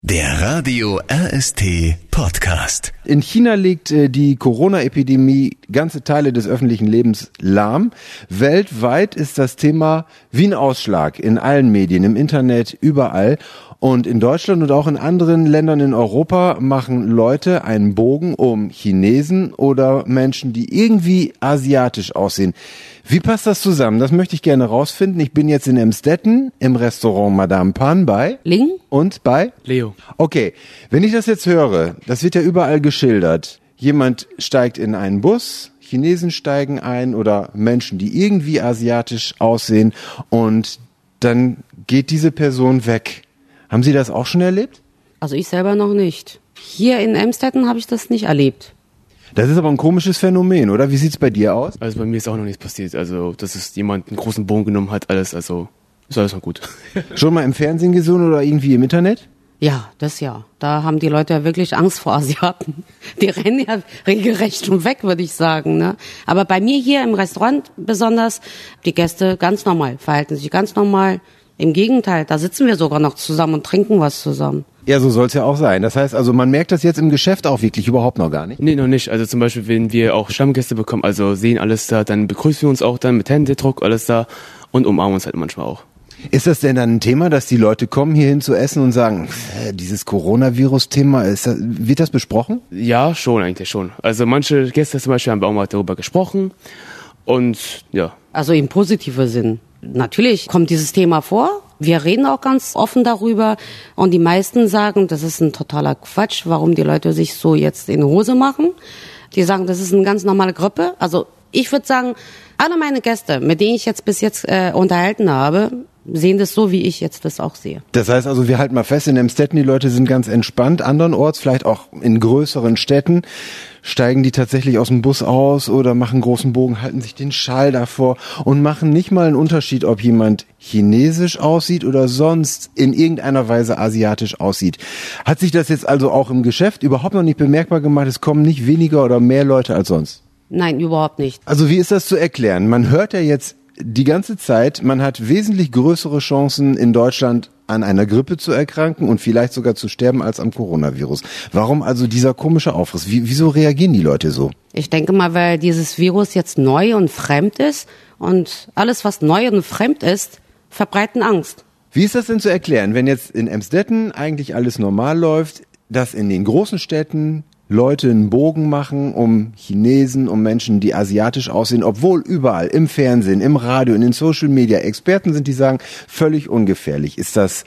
Der Radio RST Podcast. In China legt die Corona-Epidemie ganze Teile des öffentlichen Lebens lahm. Weltweit ist das Thema wie ein Ausschlag in allen Medien, im Internet, überall. Und in Deutschland und auch in anderen Ländern in Europa machen Leute einen Bogen um Chinesen oder Menschen, die irgendwie asiatisch aussehen. Wie passt das zusammen? Das möchte ich gerne rausfinden. Ich bin jetzt in Emstetten im Restaurant Madame Pan bei Ling und bei Leo. Okay, wenn ich das jetzt höre, das wird ja überall geschildert. Jemand steigt in einen Bus, Chinesen steigen ein oder Menschen, die irgendwie asiatisch aussehen und dann geht diese Person weg. Haben Sie das auch schon erlebt? Also ich selber noch nicht. Hier in Emstetten habe ich das nicht erlebt. Das ist aber ein komisches Phänomen, oder? Wie sieht's bei dir aus? Also bei mir ist auch noch nichts passiert. Also, dass es jemand einen großen Bogen genommen hat, alles, also ist alles noch gut. Schon mal im Fernsehen gesehen oder irgendwie im Internet? Ja, das ja. Da haben die Leute ja wirklich Angst vor Asiaten. Die rennen ja regelrecht schon weg, würde ich sagen, ne? Aber bei mir hier im Restaurant besonders, die Gäste ganz normal, verhalten sich ganz normal. Im Gegenteil, da sitzen wir sogar noch zusammen und trinken was zusammen. Ja, so soll's ja auch sein. Das heißt also, man merkt das jetzt im Geschäft auch wirklich überhaupt noch gar nicht? Nee, noch nicht. Also zum Beispiel, wenn wir auch Stammgäste bekommen, also sehen alles da, dann begrüßen wir uns auch dann mit Händedruck, alles da und umarmen uns halt manchmal auch. Ist das denn dann ein Thema, dass die Leute kommen hierhin zu essen und sagen, dieses Coronavirus-Thema, wird das besprochen? Ja, schon, eigentlich schon. Also manche Gäste zum Beispiel haben auch mal darüber gesprochen und ja. Also im positiven Sinn. Natürlich kommt dieses Thema vor. Wir reden auch ganz offen darüber und die meisten sagen, das ist ein totaler Quatsch, warum die Leute sich so jetzt in Hose machen. Die sagen, das ist eine ganz normale Grippe. Also ich würde sagen, alle meine Gäste, mit denen ich jetzt bis jetzt unterhalten habe, sehen das so, wie ich jetzt das auch sehe. Das heißt also, wir halten mal fest, in Emstetten, die Leute sind ganz entspannt. Andernorts, vielleicht auch in größeren Städten, steigen die tatsächlich aus dem Bus aus oder machen großen Bogen, halten sich den Schal davor und machen nicht mal einen Unterschied, ob jemand chinesisch aussieht oder sonst in irgendeiner Weise asiatisch aussieht. Hat sich das jetzt also auch im Geschäft überhaupt noch nicht bemerkbar gemacht? Es kommen nicht weniger oder mehr Leute als sonst? Nein, überhaupt nicht. Also wie ist das zu erklären? Man hört ja jetzt die ganze Zeit, man hat wesentlich größere Chancen in Deutschland an einer Grippe zu erkranken und vielleicht sogar zu sterben als am Coronavirus. Warum also dieser komische Aufriss? Wieso reagieren die Leute so? Ich denke mal, weil dieses Virus jetzt neu und fremd ist und alles, was neu und fremd ist, verbreiten Angst. Wie ist das denn zu erklären, wenn jetzt in Emstetten eigentlich alles normal läuft, dass in den großen Städten Leute einen Bogen machen um Chinesen, um Menschen, die asiatisch aussehen, obwohl überall im Fernsehen, im Radio, in den Social Media Experten sind, die sagen, völlig ungefährlich. Ist das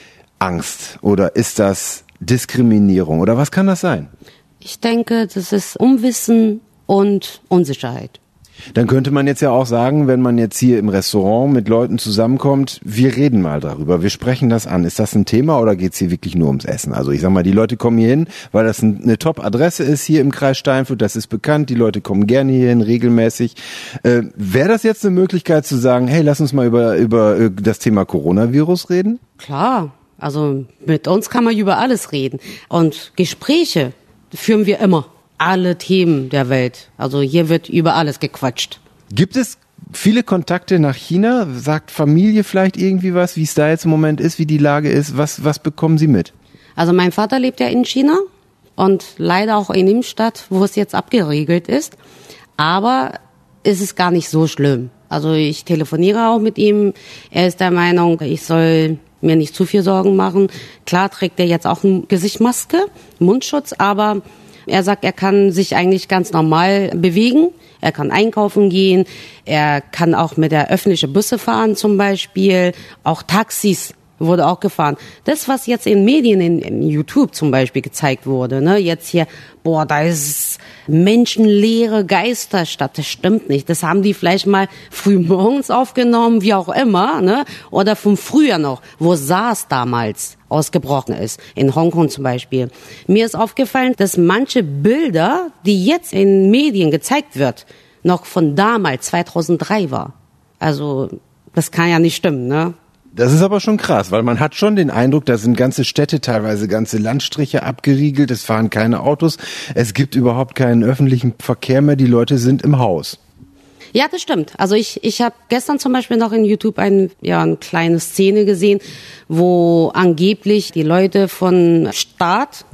Angst oder ist das Diskriminierung oder was kann das sein? Ich denke, das ist Unwissen und Unsicherheit. Dann könnte man jetzt ja auch sagen, wenn man jetzt hier im Restaurant mit Leuten zusammenkommt, wir reden mal darüber, wir sprechen das an. Ist das ein Thema oder geht's hier wirklich nur ums Essen? Also ich sag mal, die Leute kommen hier hin, weil das eine Top-Adresse ist hier im Kreis Steinfurt, das ist bekannt, die Leute kommen gerne hierhin, regelmäßig. Wäre das jetzt eine Möglichkeit zu sagen, hey, lass uns mal über das Thema Coronavirus reden? Klar, also mit uns kann man über alles reden. Und Gespräche führen wir immer. Alle Themen der Welt. Also hier wird über alles gequatscht. Gibt es viele Kontakte nach China? Sagt Familie vielleicht irgendwie was, wie es da jetzt im Moment ist, wie die Lage ist? Was bekommen Sie mit? Also mein Vater lebt ja in China und leider auch in dem Stadt, wo es jetzt abgeriegelt ist. Aber ist es gar nicht so schlimm. Also ich telefoniere auch mit ihm. Er ist der Meinung, ich soll mir nicht zu viel Sorgen machen. Klar trägt er jetzt auch eine Gesichtsmaske, Mundschutz, aber er sagt, er kann sich eigentlich ganz normal bewegen. Er kann einkaufen gehen. Er kann auch mit der öffentlichen Busse fahren zum Beispiel. Auch Taxis wurde auch gefahren. Das, was jetzt in Medien, in YouTube zum Beispiel gezeigt wurde, ne, jetzt hier, da ist menschenleere Geisterstadt, das stimmt nicht. Das haben die vielleicht mal früh morgens aufgenommen, wie auch immer, ne, oder von früher noch, wo SARS damals ausgebrochen ist, in Hongkong zum Beispiel. Mir ist aufgefallen, dass manche Bilder, die jetzt in Medien gezeigt wird, noch von damals, 2003 war. Also, das kann ja nicht stimmen, ne? Das ist aber schon krass, weil man hat schon den Eindruck, da sind ganze Städte, teilweise ganze Landstriche abgeriegelt, es fahren keine Autos, es gibt überhaupt keinen öffentlichen Verkehr mehr, die Leute sind im Haus. Ja, das stimmt. Also ich habe gestern zum Beispiel noch in YouTube eine kleine Szene gesehen, wo angeblich die Leute von Staat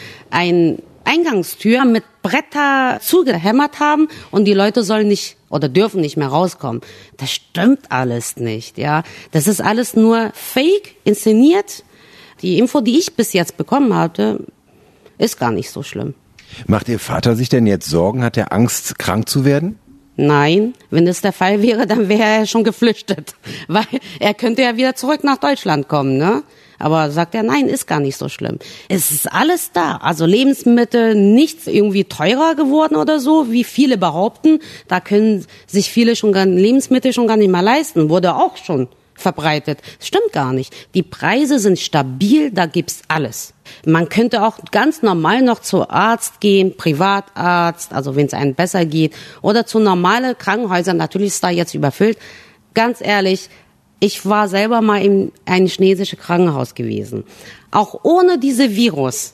ein Eingangstür mit Bretter zugehämmert haben und die Leute sollen nicht oder dürfen nicht mehr rauskommen. Das stimmt alles nicht, ja. Das ist alles nur fake, inszeniert. Die Info, die ich bis jetzt bekommen hatte, ist gar nicht so schlimm. Macht Ihr Vater sich denn jetzt Sorgen? Hat er Angst, krank zu werden? Nein, wenn das der Fall wäre, dann wäre er schon geflüchtet. Weil er könnte ja wieder zurück nach Deutschland kommen, ne? Aber sagt er, nein, ist gar nicht so schlimm. Es ist alles da. Also Lebensmittel, nichts irgendwie teurer geworden oder so, wie viele behaupten. Da können sich viele Lebensmittel schon gar nicht mehr leisten. Wurde auch schon verbreitet. Das stimmt gar nicht. Die Preise sind stabil, da gibt's alles. Man könnte auch ganz normal noch zu Arzt gehen, Privatarzt, also wenn es einem besser geht, oder zu normalen Krankenhäusern. Natürlich ist da jetzt überfüllt. Ganz ehrlich, ich war selber mal in einem chinesischen Krankenhaus gewesen. Auch ohne diese Virus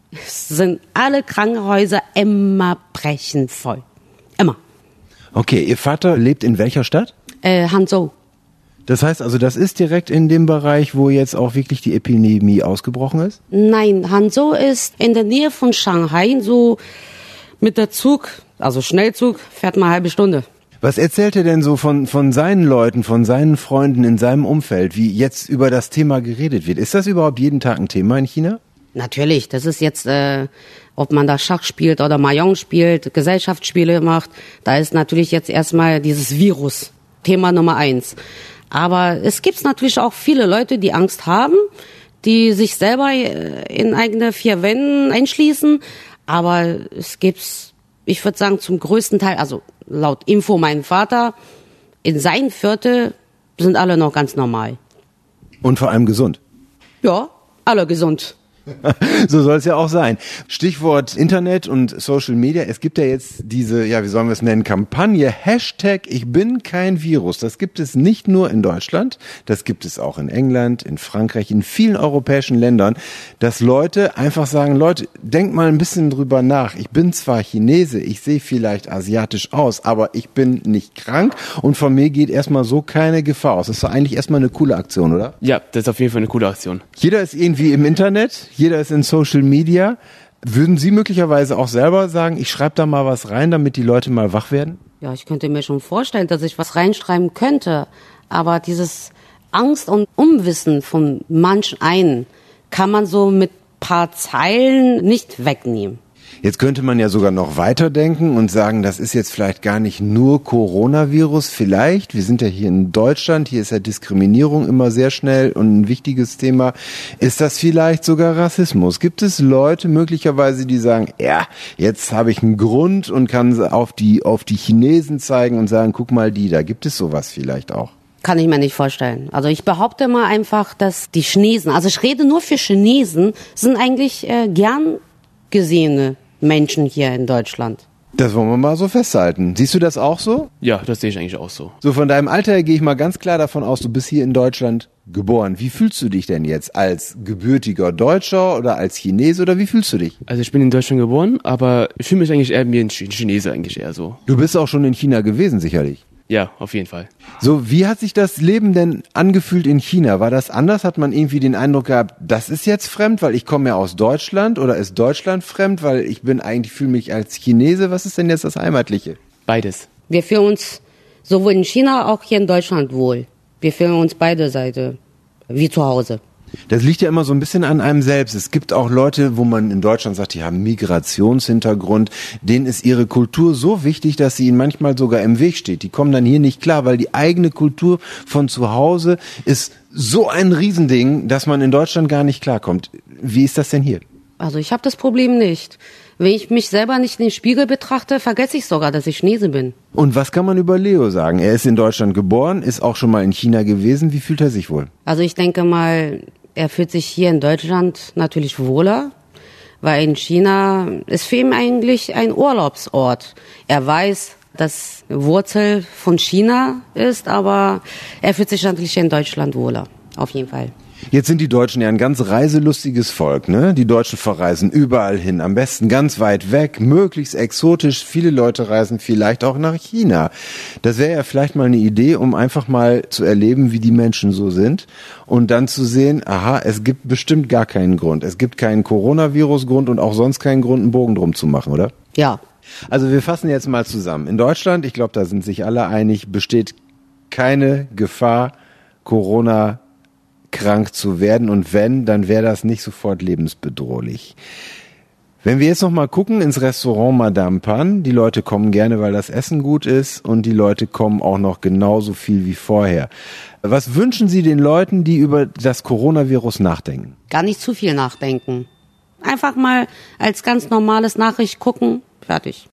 sind alle Krankenhäuser immer brechend voll. Immer. Okay, Ihr Vater lebt in welcher Stadt? Hangzhou. Das heißt also, das ist direkt in dem Bereich, wo jetzt auch wirklich die Epidemie ausgebrochen ist? Nein, Hangzhou ist in der Nähe von Shanghai, so mit der Zug, also Schnellzug, fährt man eine halbe Stunde. Was erzählt er denn so von seinen Leuten, von seinen Freunden in seinem Umfeld, wie jetzt über das Thema geredet wird? Ist das überhaupt jeden Tag ein Thema in China? Natürlich, das ist jetzt, ob man da Schach spielt oder Mahjong spielt, Gesellschaftsspiele macht, da ist natürlich jetzt erstmal dieses Virus, Thema Nummer 1. Aber es gibt natürlich auch viele Leute, die Angst haben, die sich selber in eigene 4 Wänden einschließen. Aber es gibt's, ich würde sagen, zum größten Teil, also laut Info mein Vater, in seinem Viertel sind alle noch ganz normal. Und vor allem gesund. Ja, alle gesund. So soll es ja auch sein. Stichwort Internet und Social Media. Es gibt ja jetzt diese, wie sollen wir es nennen, Kampagne, Hashtag Ich bin kein Virus. Das gibt es nicht nur in Deutschland, das gibt es auch in England, in Frankreich, in vielen europäischen Ländern, dass Leute einfach sagen, Leute, denkt mal ein bisschen drüber nach. Ich bin zwar Chinese, ich sehe vielleicht asiatisch aus, aber ich bin nicht krank und von mir geht erstmal so keine Gefahr aus. Das ist doch eigentlich erstmal eine coole Aktion, oder? Ja, das ist auf jeden Fall eine coole Aktion. Jeder ist irgendwie im Internet, jeder ist in Social Media. Würden Sie möglicherweise auch selber sagen, ich schreibe da mal was rein, damit die Leute mal wach werden? Ja, ich könnte mir schon vorstellen, dass ich was reinschreiben könnte. Aber dieses Angst und Unwissen von manch einen kann man so mit paar Zeilen nicht wegnehmen. Jetzt könnte man ja sogar noch weiterdenken und sagen, das ist jetzt vielleicht gar nicht nur Coronavirus, vielleicht, wir sind ja hier in Deutschland, hier ist ja Diskriminierung immer sehr schnell und ein wichtiges Thema, ist das vielleicht sogar Rassismus? Gibt es Leute möglicherweise, die sagen, ja, jetzt habe ich einen Grund und kann auf die Chinesen zeigen und sagen, guck mal da gibt es sowas vielleicht auch? Kann ich mir nicht vorstellen. Also ich behaupte mal einfach, dass die Chinesen, also ich rede nur für Chinesen, sind eigentlich gern gesehene Menschen hier in Deutschland. Das wollen wir mal so festhalten. Siehst du das auch so? Ja, das sehe ich eigentlich auch so. So von deinem Alter her gehe ich mal ganz klar davon aus, du bist hier in Deutschland geboren. Wie fühlst du dich denn jetzt? Als gebürtiger Deutscher oder als Chinese oder wie fühlst du dich? Also ich bin in Deutschland geboren, aber ich fühle mich eigentlich eher wie ein Chinese eigentlich eher so. Du bist auch schon in China gewesen, sicherlich. Ja, auf jeden Fall. So, wie hat sich das Leben denn angefühlt in China? War das anders? Hat man irgendwie den Eindruck gehabt, das ist jetzt fremd, weil ich komme ja aus Deutschland, oder ist Deutschland fremd, weil fühle mich als Chinese? Was ist denn jetzt das Heimatliche? Beides. Wir fühlen uns sowohl in China auch hier in Deutschland wohl. Wir fühlen uns beide Seiten wie zu Hause. Das liegt ja immer so ein bisschen an einem selbst. Es gibt auch Leute, wo man in Deutschland sagt, die haben Migrationshintergrund. Denen ist ihre Kultur so wichtig, dass sie ihnen manchmal sogar im Weg steht. Die kommen dann hier nicht klar, weil die eigene Kultur von zu Hause ist so ein Riesending, dass man in Deutschland gar nicht klarkommt. Wie ist das denn hier? Also ich habe das Problem nicht. Wenn ich mich selber nicht in den Spiegel betrachte, vergesse ich sogar, dass ich Chinese bin. Und was kann man über Leo sagen? Er ist in Deutschland geboren, ist auch schon mal in China gewesen. Wie fühlt er sich wohl? Also ich denke mal, er fühlt sich hier in Deutschland natürlich wohler, weil in China ist für ihn eigentlich ein Urlaubsort. Er weiß, dass Wurzel von China ist, aber er fühlt sich natürlich in Deutschland wohler, auf jeden Fall. Jetzt sind die Deutschen ja ein ganz reiselustiges Volk, ne? Die Deutschen verreisen überall hin, am besten ganz weit weg, möglichst exotisch. Viele Leute reisen vielleicht auch nach China. Das wäre ja vielleicht mal eine Idee, um einfach mal zu erleben, wie die Menschen so sind und dann zu sehen, aha, es gibt bestimmt gar keinen Grund. Es gibt keinen Coronavirus-Grund und auch sonst keinen Grund, einen Bogen drum zu machen, oder? Ja. Also wir fassen jetzt mal zusammen. In Deutschland, ich glaube, da sind sich alle einig, besteht keine Gefahr, Corona krank zu werden, und wenn, dann wäre das nicht sofort lebensbedrohlich. Wenn wir jetzt noch mal gucken ins Restaurant Madame Pan, die Leute kommen gerne, weil das Essen gut ist, und die Leute kommen auch noch genauso viel wie vorher. Was wünschen Sie den Leuten, die über das Coronavirus nachdenken? Gar nicht zu viel nachdenken. Einfach mal als ganz normales Nachricht gucken, fertig.